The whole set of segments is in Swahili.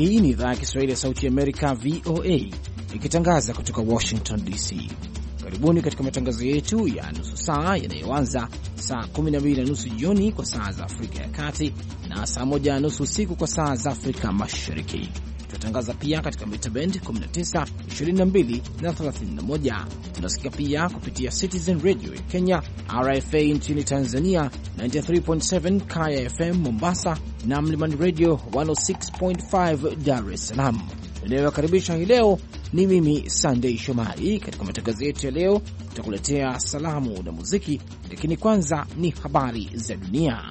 Hii ni idhaa ya Kiswahili ya Sauti ya Amerika, VOA, ikitangaza kutoka Washington DC. Karibuni katika matangazo yetu ya nusu saa yanayoanza saa 12:30 jioni kwa saa za Afrika ya Kati na saa 1:30 usiku kwa saa za Afrika Mashariki. Tunatangaza pia katika mita band 19, 22 na 31. Tunasikia pia kupitia Citizen Radio ya Kenya, RFA nchini Tanzania, 93.7 Kaya FM Mombasa na Mlimani Radio 106.5 Dar es Salaam. Ninayowakaribisha hii leo ni mimi Sunday Shomari. Katika matangazo yetu ya leo tutakuletea salamu na muziki, lakini kwanza ni habari za dunia.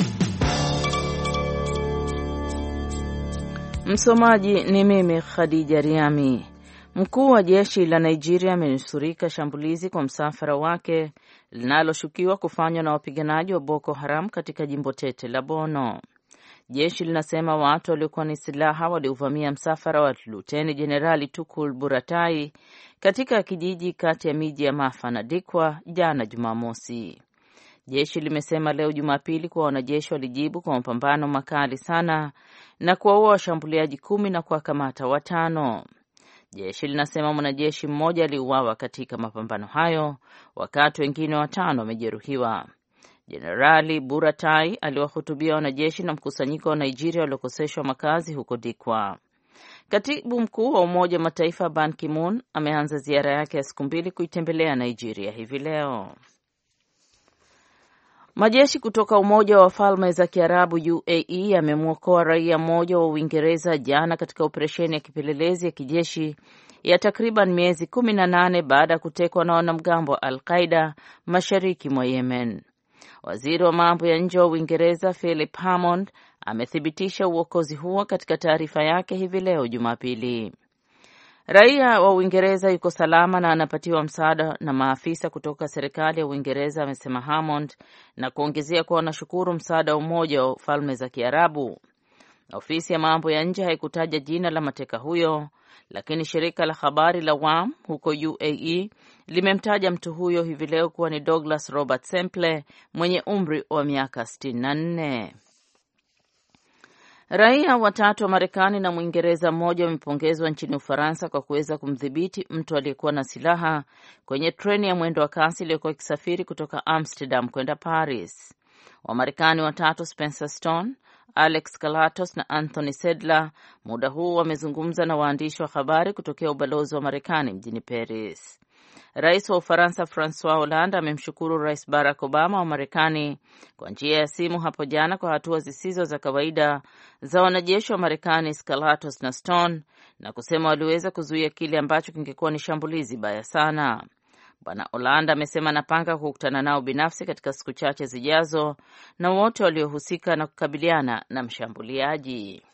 Msomaji ni mimi Khadija Riami. Mkuu wa jeshi la Nigeria amenusurika shambulizi kwa msafara wake linaloshukiwa kufanywa na wapiganaji wa Boko Haram katika jimbo tete la Borno. Jeshi linasema watu waliokuwa na silaha waliuvamia msafara wa Luteni Jenerali Tukul Buratai katika kijiji kati ya miji ya Mafa na Dikwa jana Jumamosi. Jeshi limesema leo Jumapili kuwa wanajeshi walijibu kwa mapambano makali sana na kuwaua washambuliaji 10 na kuwakamata 5. Jeshi linasema mwanajeshi mmoja aliuawa katika mapambano hayo, wakati wengine 5 wamejeruhiwa. Jenerali Buratai aliwahutubia wanajeshi na mkusanyiko wa Nigeria waliokoseshwa makazi huko Dikwa. Katibu mkuu wa Umoja wa Mataifa Ban Ki-moon ameanza ziara yake ya siku 2 kuitembelea Nigeria hivi leo. Majeshi kutoka Umoja wa Falme za Kiarabu UAE yamemwokoa raia mmoja wa Uingereza jana katika operesheni ya kipelelezi ya kijeshi ya takriban miezi 18 baada ya kutekwa na wanamgambo wa Al-Qaeda mashariki mwa Yemen. Waziri wa mambo ya nje wa Uingereza Philip Hammond amethibitisha uokozi huo katika taarifa yake hivi leo Jumapili. Raia wa Uingereza yuko salama na anapatiwa msaada na maafisa kutoka serikali ya Uingereza, amesema Hammond, na kuongezea kuwa wanashukuru msaada wa Umoja wa Falme za Kiarabu. Ofisi ya mambo ya nje haikutaja jina la mateka huyo, lakini shirika la habari la WAM huko UAE limemtaja mtu huyo hivi leo kuwa ni Douglas Robert Semple mwenye umri wa miaka 64. Raia 3 wa Marekani na Mwingereza mmoja wamepongezwa nchini Ufaransa kwa kuweza kumdhibiti mtu aliyekuwa na silaha kwenye treni ya mwendo wa kasi iliyokuwa ikisafiri kutoka Amsterdam kwenda Paris. Wamarekani 3 Spencer Stone, Alex Kalatos na Anthony Sedler muda huu wamezungumza na waandishi wa habari kutokea ubalozi wa Marekani mjini Paris. Rais wa Ufaransa Francois Hollande amemshukuru Rais Barack Obama wa Marekani kwa njia ya simu hapo jana kwa hatua zisizo za kawaida za wanajeshi wa Marekani Kalatos na Stone, na kusema waliweza kuzuia kile ambacho kingekuwa ni shambulizi baya sana. Bwana Hollande amesema anapanga kukutana nao binafsi katika siku chache zijazo na wote waliohusika na kukabiliana na mshambuliaji.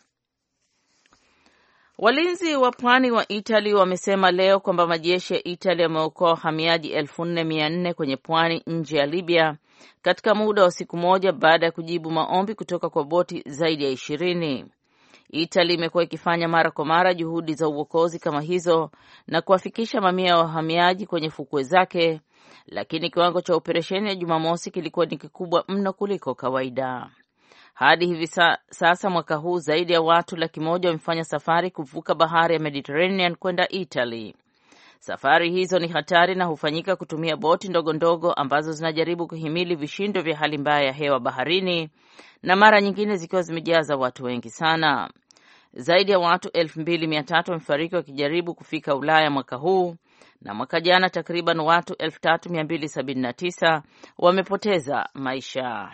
Walinzi wa pwani wa Italy wamesema leo kwamba majeshi ya Italy yameokoa wahamiaji 1400 kwenye pwani nje ya Libya katika muda wa siku moja baada ya kujibu maombi kutoka kwa boti zaidi ya 20. Italy imekuwa ikifanya mara kwa mara juhudi za uokozi kama hizo na kuwafikisha mamia ya wahamiaji kwenye fukwe zake, lakini kiwango cha operesheni ya Jumamosi kilikuwa ni kikubwa mno kuliko kawaida. Hadi hivi sasa mwaka huu zaidi ya watu 100,000 wamefanya safari kuvuka bahari ya Mediterranean kwenda Italy. Safari hizo ni hatari na hufanyika kutumia boti ndogo ndogo ambazo zinajaribu kuhimili vishindo vya hali mbaya ya hewa baharini, na mara nyingine zikiwa zimejaza watu wengi sana. Zaidi ya watu 2300 wamefariki wakijaribu kufika Ulaya mwaka huu, na mwaka jana takriban watu 3279 wamepoteza maisha.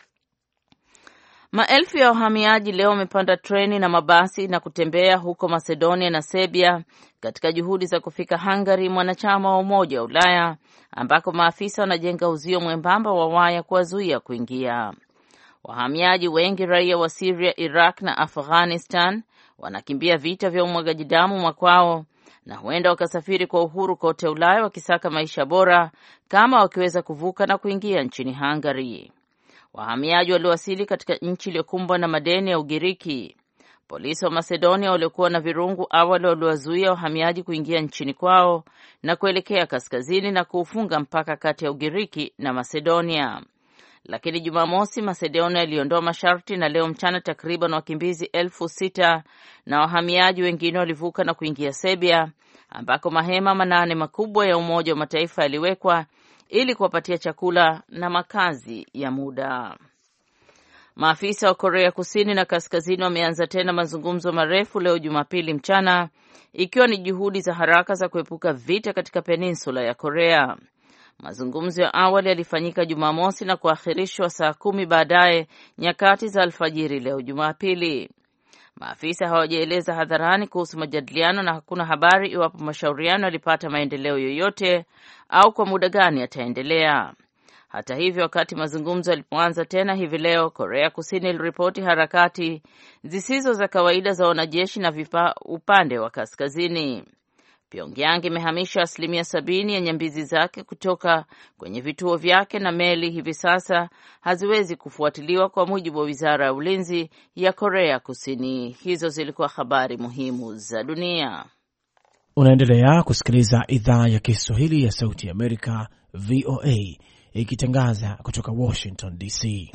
Maelfu ya wahamiaji leo wamepanda treni na mabasi na kutembea huko Macedonia na Serbia katika juhudi za kufika Hungary, mwanachama wa Umoja wa Ulaya, ambako maafisa wanajenga uzio mwembamba wa waya kuwazuia kuingia. Wahamiaji wengi raia wa Syria, Iraq na Afghanistan wanakimbia vita vya umwagaji damu makwao na huenda wakasafiri kwa uhuru kote Ulaya wakisaka maisha bora kama wakiweza kuvuka na kuingia nchini Hungary. Wahamiaji waliwasili katika nchi iliyokumbwa na madeni ya Ugiriki. Polisi wa Macedonia waliokuwa na virungu awali waliwazuia wahamiaji kuingia nchini kwao na kuelekea kaskazini na kuufunga mpaka kati ya Ugiriki na Macedonia. lakini Jumamosi Macedonia iliondoa masharti na leo mchana takriban wakimbizi 6,000 na wahamiaji wengine walivuka na kuingia Serbia, ambako mahema 8 makubwa ya Umoja wa Mataifa yaliwekwa ili kuwapatia chakula na makazi ya muda. Maafisa wa Korea Kusini na Kaskazini wameanza tena mazungumzo marefu leo Jumapili mchana, ikiwa ni juhudi za haraka za kuepuka vita katika peninsula ya Korea. Mazungumzo ya awali yalifanyika Jumamosi na kuahirishwa saa 10 baadaye nyakati za alfajiri leo Jumapili. Maafisa hawajaeleza hadharani kuhusu majadiliano na hakuna habari iwapo mashauriano yalipata maendeleo yoyote au kwa muda gani yataendelea. Hata hivyo, wakati mazungumzo yalipoanza tena hivi leo, Korea Kusini iliripoti harakati zisizo za kawaida za wanajeshi na vifaa upande wa kaskazini. Pyongyang imehamisha 70% ya nyambizi zake kutoka kwenye vituo vyake na meli hivi sasa haziwezi kufuatiliwa, kwa mujibu wa Wizara ya Ulinzi ya Korea Kusini. Hizo zilikuwa habari muhimu za dunia. Unaendelea kusikiliza idhaa ya Kiswahili ya Sauti ya Amerika, VOA, ikitangaza kutoka Washington DC.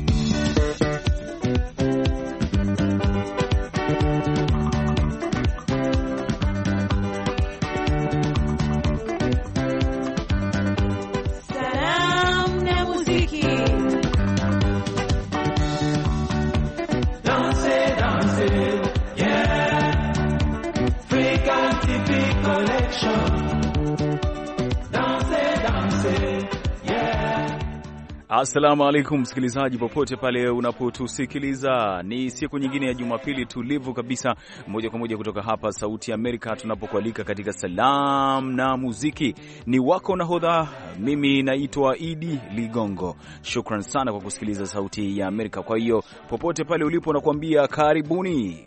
Assalamu alaikum msikilizaji popote pale unapotusikiliza. Ni siku nyingine ya Jumapili tulivu kabisa, moja kwa moja kutoka hapa Sauti ya Amerika, tunapokualika katika Salam na Muziki. Ni wako nahodha, mimi naitwa Idi Ligongo. Shukran sana kwa kusikiliza Sauti ya Amerika. Kwa hiyo popote pale ulipo nakuambia karibuni.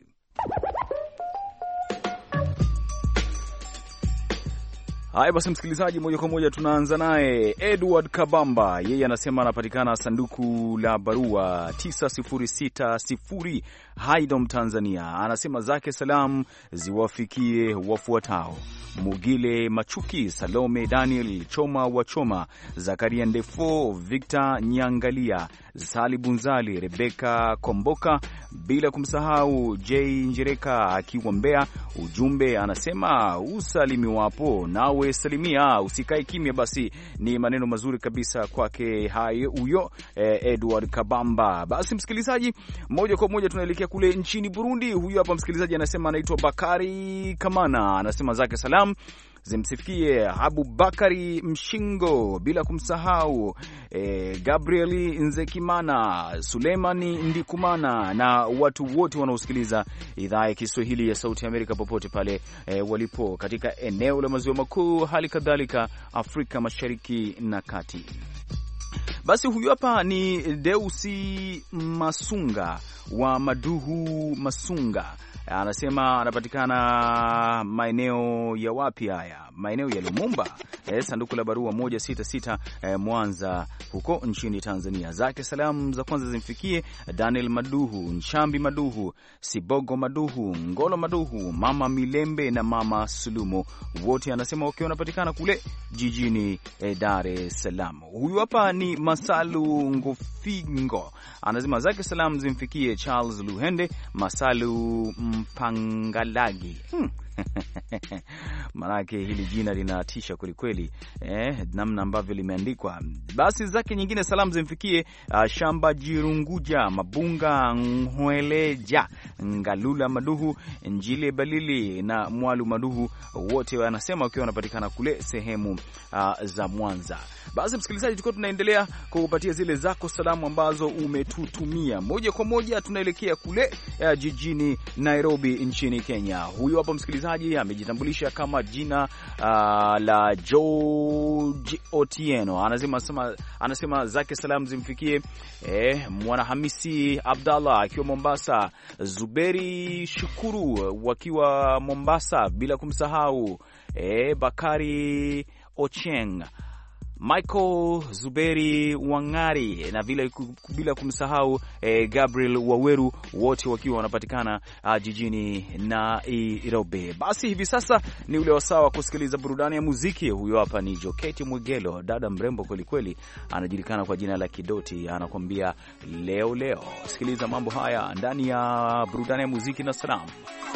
Haya basi msikilizaji, moja kwa moja tunaanza naye Edward Kabamba. Yeye anasema anapatikana sanduku la barua 9060 Haydom, Tanzania. Anasema zake salam ziwafikie wafuatao: Mugile Machuki, Salome Daniel, Choma wa Choma, Zakaria Ndefo, Victor Nyangalia, Sali Bunzali, Rebeka Komboka, bila kumsahau J Njereka akiwa Mbeya. Ujumbe anasema usalimi wapo nawe salimia, usikae kimya. Basi ni maneno mazuri kabisa kwake huyo Edward Kabamba. Basi msikilizaji, moja kwa moja tunaelekea kule nchini Burundi. Huyu hapa msikilizaji anasema anaitwa Bakari Kamana, anasema zake salam zimsifikie Abubakari Mshingo, bila kumsahau Gabrieli Nzekimana, Sulemani Ndikumana na watu wote wanaosikiliza idhaa ya Kiswahili ya Sauti ya Amerika popote pale walipo katika eneo la maziwa makuu, hali kadhalika Afrika Mashariki na Kati. Basi huyu hapa ni Deusi Masunga wa Maduhu Masunga. Anasema anapatikana maeneo ya wapi haya? Maeneo ya Lumumba, sanduku la barua 166 Mwanza huko nchini Tanzania. Zake salamu za kwanza zimfikie Daniel Maduhu, Nchambi Maduhu, Sibogo Maduhu, Ngolo Maduhu, Mama Milembe na Mama Sulumo, wote anasema wakiwa wanapatikana kule jijini Dar es Salaam. Huyu hapa ni Masalu Ngofingo, anasema zake salamu zimfikie Charles Luhende, Masalu Mpangalagi. Manake hili jina linatisha kweli namna ambavyo limeandikwa. Basi zake nyingine salamu zimfikie Shamba Jirunguja, Mabunga Nhweleja, Ngalula Maduhu, Njile Balili na Mwalu Maduhu, wote wanasema wakiwa wanapatikana kule sehemu za Mwanza. Basi msikilizaji, tulikuwa tunaendelea kukupatia zile zako salamu ambazo umetutumia. Moja kwa moja tunaelekea kule jijini Nairobi nchini Kenya. Huyu hapa msikilizaji amejitambulisha kama jina la George Otieno. Anasema zake salamu zimfikie Mwanahamisi Abdallah akiwa Mombasa, Zuberi Shukuru wakiwa Mombasa, bila kumsahau Bakari Ocheng, Michael Zuberi Wangari na bila kumsahau Gabriel Waweru, wote wakiwa wanapatikana jijini Nairobi. Basi hivi sasa ni ule wasaa wa kusikiliza burudani ya muziki. Huyo hapa ni Joketi Mwegelo, dada mrembo kwelikweli, anajulikana kwa jina la Kidoti, anakuambia leo leo. Sikiliza mambo haya ndani ya burudani ya muziki na salamu.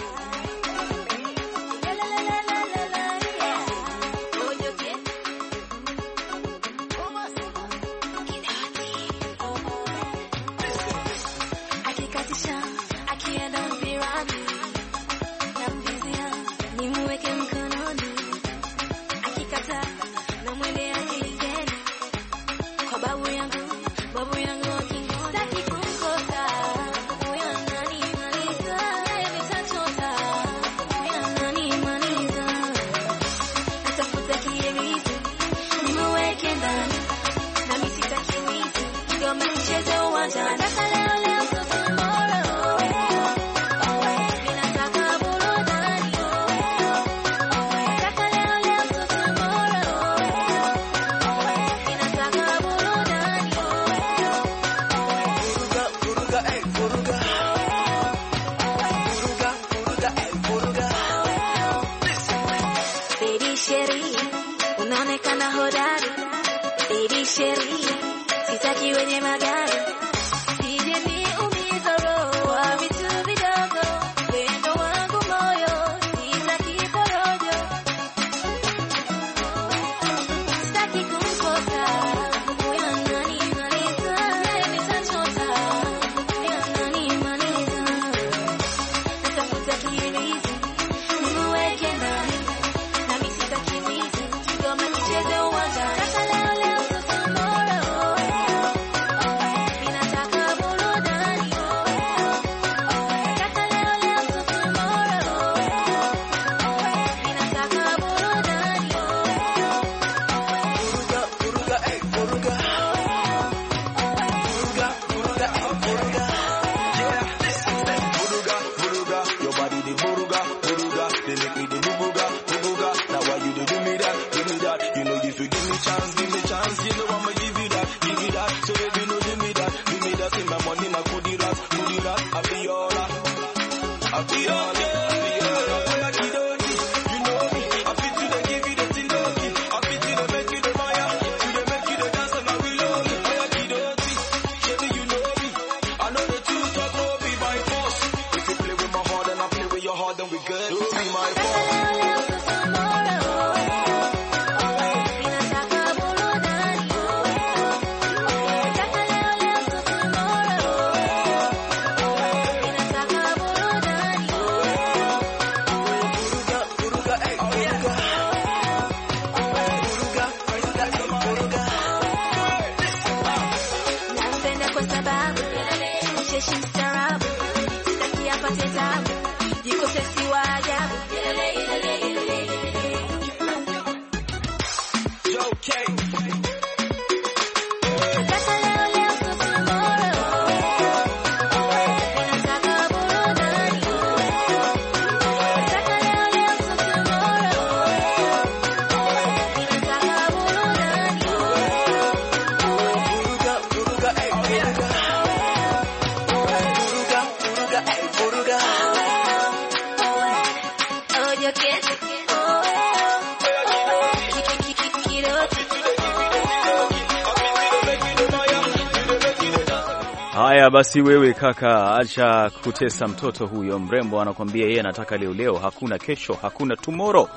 Haya basi, wewe kaka, acha kutesa mtoto huyo mrembo. Anakuambia yeye anataka leo leo, hakuna kesho, hakuna tomorrow.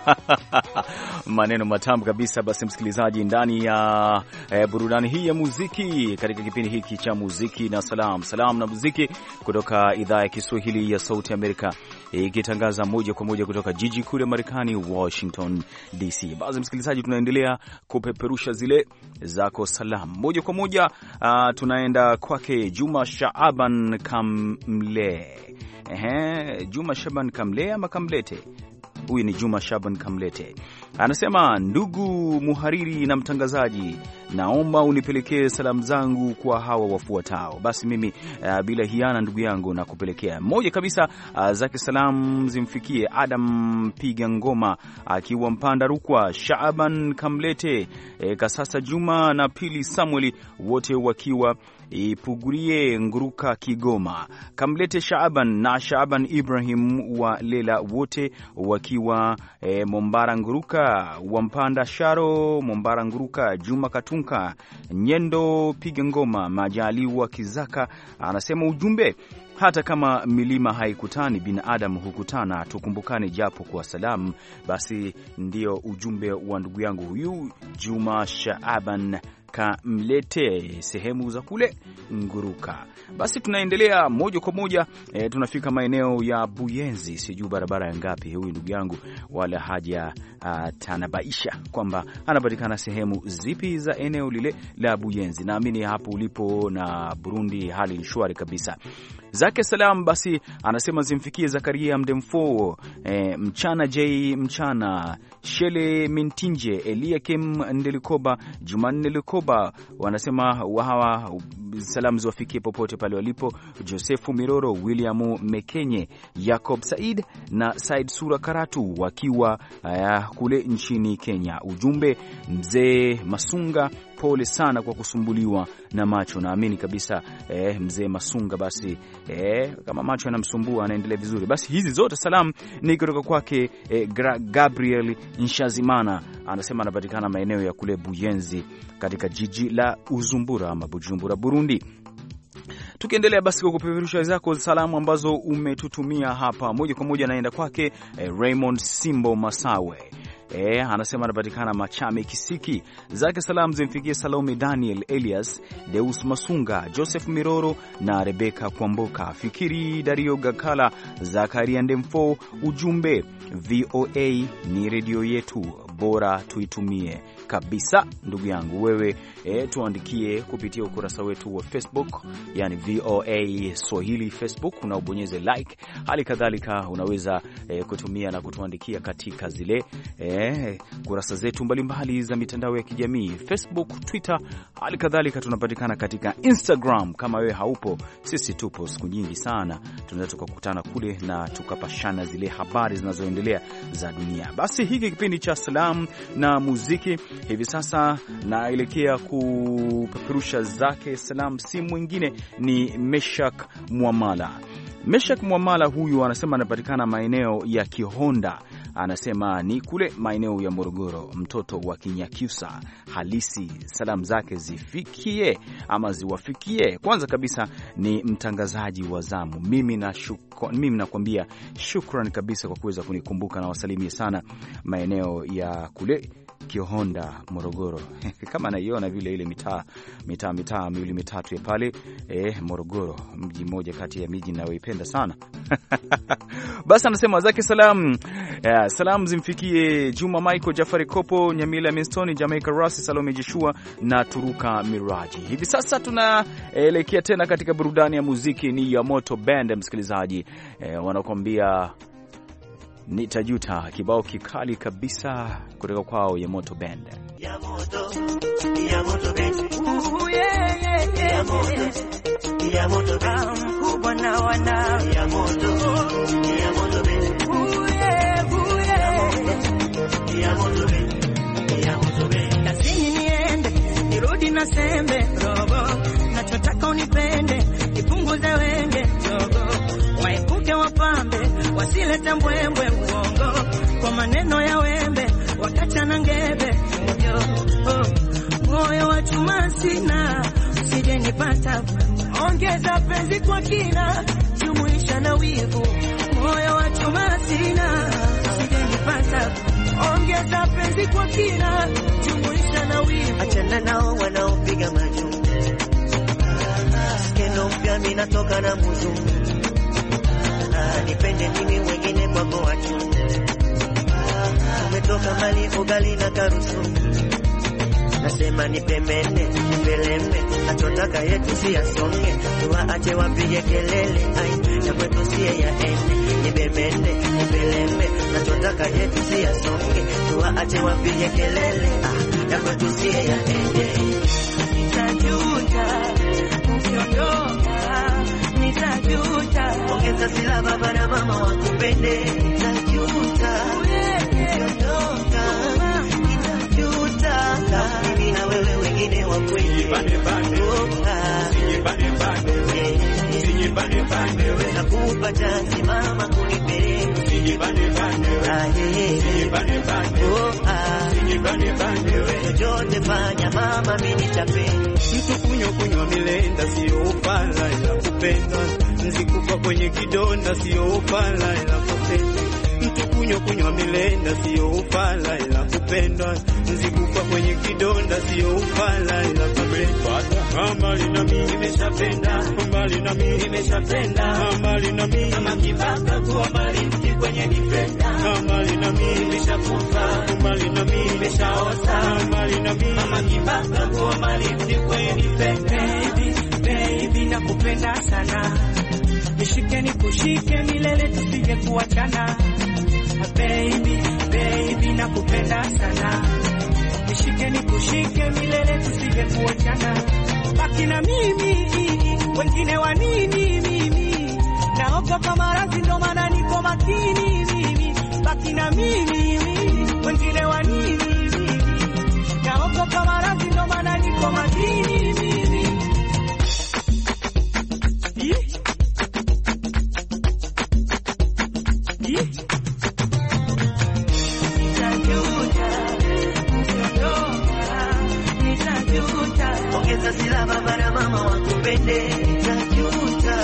Maneno matamu kabisa. Basi msikilizaji, ndani ya burudani hii ya muziki katika kipindi hiki cha muziki na salam na muziki kutoka idhaa ya Kiswahili ya Sauti Amerika, ikitangaza moja kwa moja kutoka jiji kuu la Marekani, Washington DC. Basi msikilizaji, tunaendelea kupeperusha zile zako salamu moja kwa moja. Tunaenda kwake Juma Shaaban Kamle. Juma Shaban Kamle ama Kamlete? Huyu ni Juma Shaban Kamlete, anasema ndugu muhariri na mtangazaji, naomba unipelekee salamu zangu kwa hawa wafuatao. Basi mimi bila hiana ndugu yangu na kupelekea moja kabisa. Zake salamu zimfikie Adam Piga Ngoma akiwa Mpanda Rukwa, Shaaban Kamlete, Kasasa Juma na Pili Samueli, wote wakiwa Ipugurie Nguruka Kigoma, Kamlete Shaaban na Shaaban Ibrahim wa Lela, wote wakiwa Mombara Nguruka, Wampanda Sharo Mombara Nguruka, Juma Katunka Nyendo Piga Ngoma, Majaliwa Kizaka. Anasema ujumbe, hata kama milima haikutani binadamu hukutana, tukumbukane japo kwa salamu. Basi ndio ujumbe wa ndugu yangu huyu Juma Shaaban Kamlete, sehemu za kule Nguruka. Basi tunaendelea moja kwa moja, tunafika maeneo ya Buyenzi. Sijui barabara ya ngapi huyu ndugu yangu, wala haja tanabaisha kwamba anapatikana sehemu zipi za eneo lile la Buyenzi. Naamini hapo ulipo na Burundi hali ni shwari kabisa. Zake salam basi anasema zimfikie Zakaria Mdemfo, Mchana J Mchana, Shele Mintinje, Eliakim Ndelikoba, Jumanne Likoba. Wanasema hawa salamu ziwafikie popote pale walipo: Josefu Miroro, William Mekenye, Jacob Said na Said Sura Karatu wakiwa kule nchini Kenya. Ujumbe, mzee Masunga, pole sana kwa kusumbuliwa na macho. Naamini kabisa mzee Masunga basi kama macho yanamsumbua anaendelea vizuri. Basi hizi zote salamu ni kutoka kwake Gabriel Nshazimana, anasema anapatikana maeneo ya kule Buyenzi katika jiji la Uzumbura ama Bujumbura, Burundi. Tukiendelea basi kwa kupeperusha zako salamu ambazo umetutumia hapa, moja kwa moja naenda kwake Raymond Simbo Masawe. Anasema anapatikana Machame Kisiki. Zake salamu zimfikie Salome Daniel Elias, Deus Masunga, Joseph Miroro na Rebeka Kwamboka, Fikiri Dario Gakala, Zakaria Ndemfo. Ujumbe, VOA ni redio yetu, bora tuitumie kabisa. Ndugu yangu wewe, tuandikie kupitia ukurasa wetu wa Facebook, yani VOA Swahili Facebook, unaobonyeze like. Hali kadhalika unaweza kutumia na kutuandikia katika zile kurasa zetu mbalimbali za mitandao ya kijamii, Facebook, Twitter. Hali kadhalika tunapatikana katika Instagram. Kama wewe haupo, sisi tupo siku nyingi sana, tunaweza tukakutana kule na tukapashana zile habari zinazoendelea za dunia. Basi hiki kipindi cha salamu na muziki hivi sasa naelekea kupeperusha zake salamu, si mwingine ni Meshak Mwamala. Meshak Mwamala huyu anasema anapatikana maeneo ya Kihonda, anasema ni kule maeneo ya Morogoro, mtoto wa Kinyakyusa halisi. Salamu zake zifikie ama ziwafikie, kwanza kabisa ni mtangazaji wa zamu. Mimi nakwambia shukran kabisa kwa kuweza kunikumbuka, na wasalimie sana maeneo ya kule Kihonda, Morogoro. Kama naiona vile ile mitaa miwili mitatu ya pale Morogoro, mji mmoja kati ya miji ninayoipenda sana. Basi anasema zake salamu zimfikie Juma Michael, Jafari Kopo, Nyamila Minstoni, Jamaica Rasi, Salome Joshua na Turuka Miraji. Hivi sasa tunaelekea tena katika burudani ya muziki. Ni ya Moto Band, msikilizaji, wanakuambia Nitajuta, kibao kikali kabisa kutoka kwao ya Moto Band. Ya Moto Band. Ya Moto Band. Kubwa na wana. Ya Moto Band. Ya Moto Band. Ya Moto Band. Kazini niende, nirudi na sembe robo. Nachotaka unipende, nipunguze wenge robo. Waepuke wapambe, wasilete mbwembwe uongo, kwa maneno ya wembe wakachana ngebe. Moyo wa chuma sina, usije nipata, ongeza penzi kwa kina, jumuisha na wivu. Moyo wa chuma sina, usije nipata, ongeza penzi kwa kina, jumuisha na wivu. Achana nao wanaopiga majuu, skendo mpya mimi natoka na muzungu. Nipende mimi wengine kwako wachu, umetoka mali ugali na karusu. Nasema nipemene, nipeleme, atotaka yetu si asonge. Tuwaache wapige kelele, ai, ya kwetu siye ya ene. nibemende nibelembe, nachotaka yetu si yasonge, tuwaache wapige kelele, ya kwetu si yaende. Nitajuta ukiondoka, nitajuta, ongeza sila baba na mama wakupende. Nitajuta ukiondoka, nitajuta, mimi na wewe wengine wakwende. Nakupa chansi mama kunipeleka, chochote fanya mama mimi nitapenda. Mtu kunywa milenda sio ufala ila kupenda, nzikufa kwenye kidonda sio ufala ila kupenda. Mtu kunywa milenda sio ufala ila kupenda, nzikufa kwenye kidonda sio ufala ila kupenda. Mbali na mimi nimeshapenda, mbali na mimi nimeshapenda, mbali na mimi kama kibaka kuwa mbali mti kwenye nipenda, mbali na mimi nimeshakufa, mbali na mimi nimeshaosa, mbali na mimi kama kibaka kuwa mbali mti kwenye nipenda. Baby nakupenda sana, nishike nikushike milele tusije kuachana. Baby nakupenda sana, nishike nikushike milele tusije kuachana. Baki na mimi, wengine wa nini mimi? Naogopa maradhi ndo maana niko makini mimi. Baki na mimi, wengine wa nini mimi? Naogopa maradhi ndo maana niko makini mimi. Ongeza sila baba na mama wakupende. Nitajuta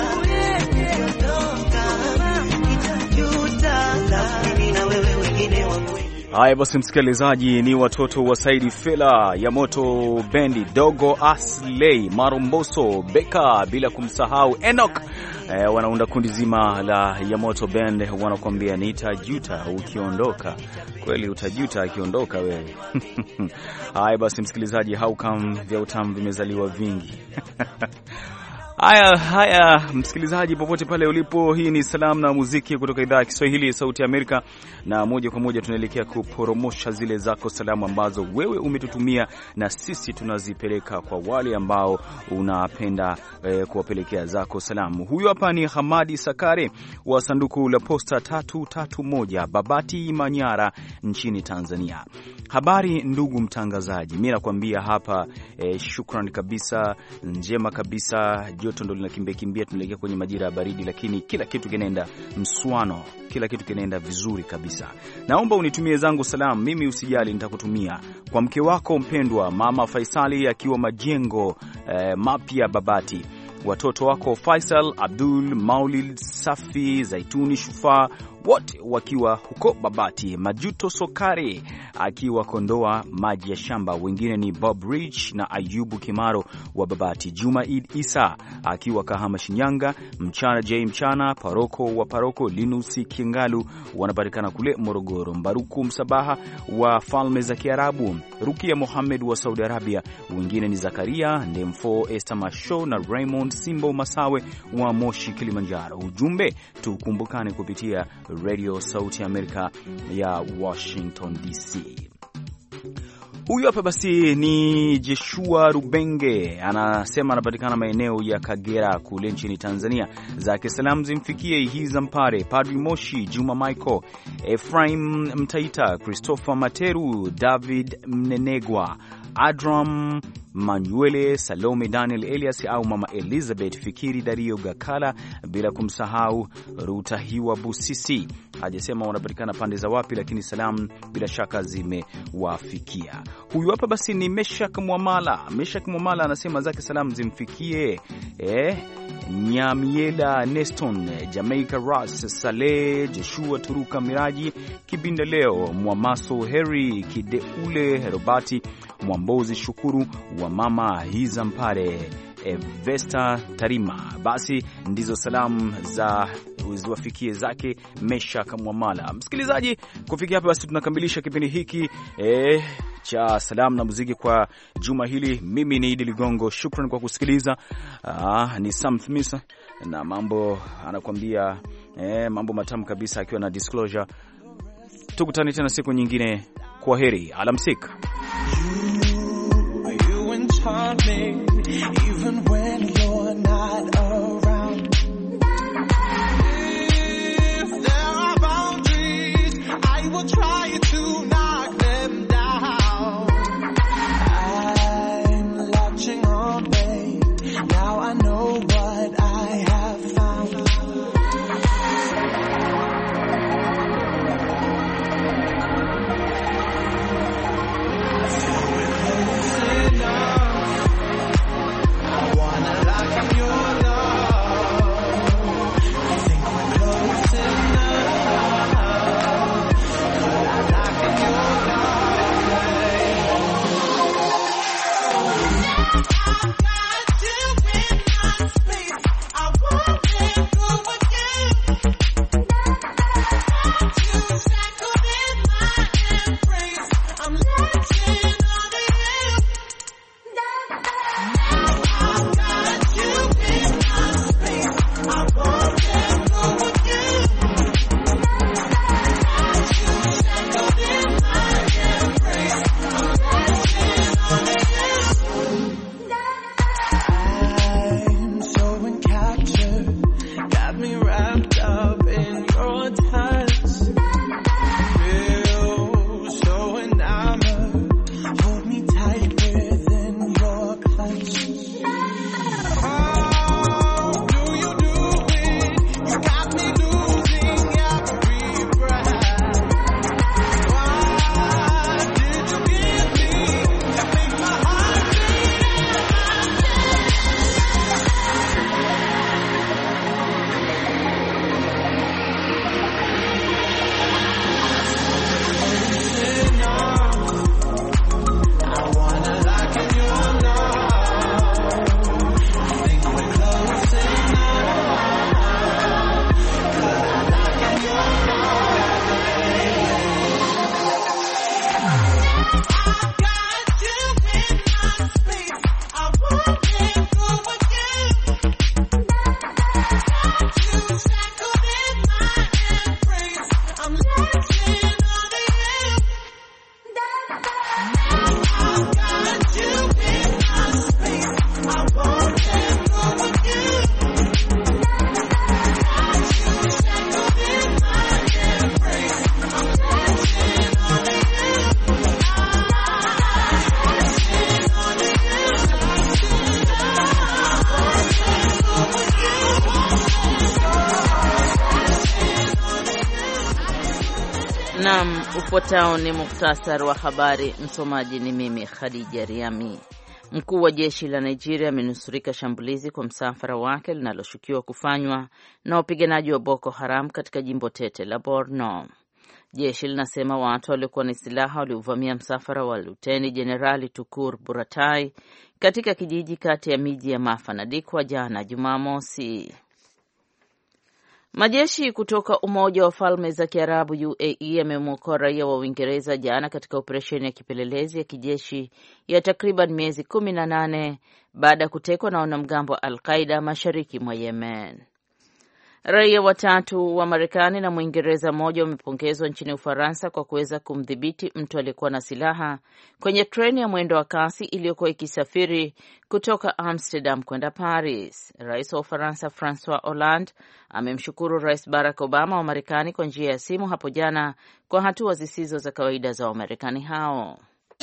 mimi na wewe wengine wakwende. Haya basi msikilizaji, ni watoto wa Saidi Fela, ya Moto Bendi, Dogo Asley, Maromboso, Beka, bila kumsahau Enoch. Wanaunda kundi zima la ya Moto Band, wanakuambia nitajuta ukiondoka. Kweli utajuta akiondoka wewe. Haya basi msikilizaji, how come vya utamu vimezaliwa vingi. Haya msikilizaji, popote pale ulipo, hii ni salamu na muziki kutoka idhaa ya Kiswahili ya Sauti ya Amerika, na moja kwa moja tunaelekea kuporomosha zile zako salamu ambazo wewe umetutumia na sisi tunazipeleka kwa wale ambao unapenda kuwapelekea zako salamu. Huyu hapa ni Hamadi Sakare wa sanduku la posta 331 Babati Manyara nchini Tanzania. Habari ndugu mtangazaji, mimi nakwambia hapa shukrani kabisa, njema kabisa. Joto ndo linakimbia, tunaelekea kwenye majira ya baridi, lakini kila kitu kinaenda mswano, kila kitu kinaenda vizuri kabisa. Naomba unitumie zangu salamu, mimi usijali nitakutumia kwa mke wako mpendwa Mama Faisali akiwa Majengo mapya Babati, watoto wako Faisal, Abdul, Maulid, Safi, Zaituni, Shufa, wote wakiwa huko Babati, Majuto Sokari akiwa Kondoa maji ya shamba, wengine ni Bob Rich na Ayubu Kimaro wa Babati, Juma Eid Isa akiwa Kahama Shinyanga, Mchana J Mchana, Paroko wa Paroko, Linusi Kingalu wanapatikana kule Morogoro, Mbaruku Msabaha wa Falme za Kiarabu, Rukia Mohamed wa Saudi Arabia, wengine ni Zakaria Ndemfo, Esther Masho na Raymond Simbo Masawe wa Moshi Kilimanjaro. Ujumbe, tukumbukane kupitia Radio Sauti Amerika ya Washington DC. Huyu hapa basi ni Jeshua Rubenge, anasema anapatikana maeneo ya Kagera kule nchini Tanzania. Zake salamu zimfikie Hiza Mpare, Padri Moshi, Juma Michael, Ephraim Mtaita, Christopher Materu, David Mnenegwa, Adram Manuele, Salome Daniel Elias au Mama Elizabeth, Fikiri Dario Gakala, bila kumsahau Rutahiwa Busisi. Hajasema wanapatikana pande za wapi, lakini salamu bila shaka zimewafikia. Huyu hapa basi ni Meshak Mwamala. Meshak Mwamala anasema zake salamu zimfikie Nyamiela Neston, Jamaica Ras, Saleh, Joshua Turuka, Miraji Kibinda, Leo Mwamaso, Harry Kideule, Robati Mwambozi, Shukuru wa Mama Hiza Mpare, Vesta Tarima. Basi ndizo salamu za uziwafikie zake Meshak Mwamala. Msikilizaji, kufikia hapa basi tunakamilisha kipindi hiki cha salamu na muziki kwa juma hili. Mimi ni Idi Ligongo, shukran kwa kusikiliza. Ni Sam Smith na mambo anakuambia mambo matamu kabisa akiwa na Disclosure. Tukutane tena siku nyingine. Kwa heri, alamsik. Naam, ufuatao ni muhtasari wa habari. Msomaji ni mimi Khadija Riami. Mkuu wa jeshi la Nigeria amenusurika shambulizi kwa msafara wake linaloshukiwa kufanywa na wapiganaji wa Boko Haram katika jimbo tete la Borno. Jeshi linasema watu waliokuwa na silaha waliuvamia msafara wa Luteni Jenerali Tukur Buratai katika kijiji kati ya miji ya Mafa na Dikwa jana Jumamosi. Majeshi kutoka Umoja wa Falme za Kiarabu UAE yamemwokoa raia wa Uingereza jana katika operesheni ya kipelelezi ya kijeshi ya takriban miezi 18 baada ya kutekwa na wanamgambo wa Al-Qaida mashariki mwa Yemen. Raia watatu wa Marekani na Mwingereza mmoja wamepongezwa nchini Ufaransa kwa kuweza kumdhibiti mtu aliyekuwa na silaha kwenye treni ya mwendo wa kasi iliyokuwa ikisafiri kutoka Amsterdam kwenda Paris. Rais wa Ufaransa Francois Hollande amemshukuru Rais Barack Obama wa Marekani kwa njia ya simu hapo jana kwa hatua zisizo za kawaida za Wamarekani hao.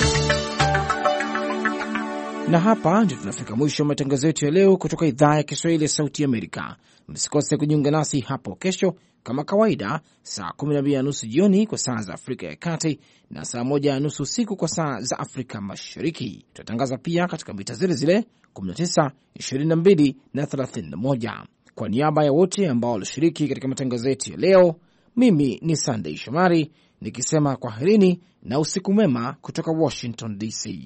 Na hapa ndio tunafika mwisho wa matangazo yetu ya leo kutoka idhaa ya Kiswahili ya Sauti Amerika. Msikose kujiunga nasi hapo kesho kama kawaida saa 12:30 jioni kwa saa za Afrika ya Kati na saa 1:30 usiku kwa saa za Afrika Mashariki. Tutatangaza pia katika mita zile zile 19, 22 na 31. Kwa niaba ya wote ambao walishiriki katika matangazo yetu ya leo, mimi ni Sunday Shomari nikisema kwaherini na usiku mwema kutoka Washington DC.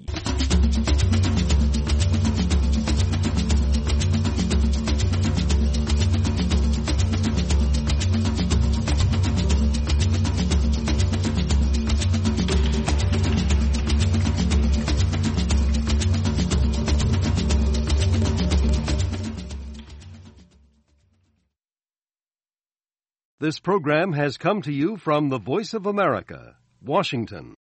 This program has come to you from the Voice of America, Washington.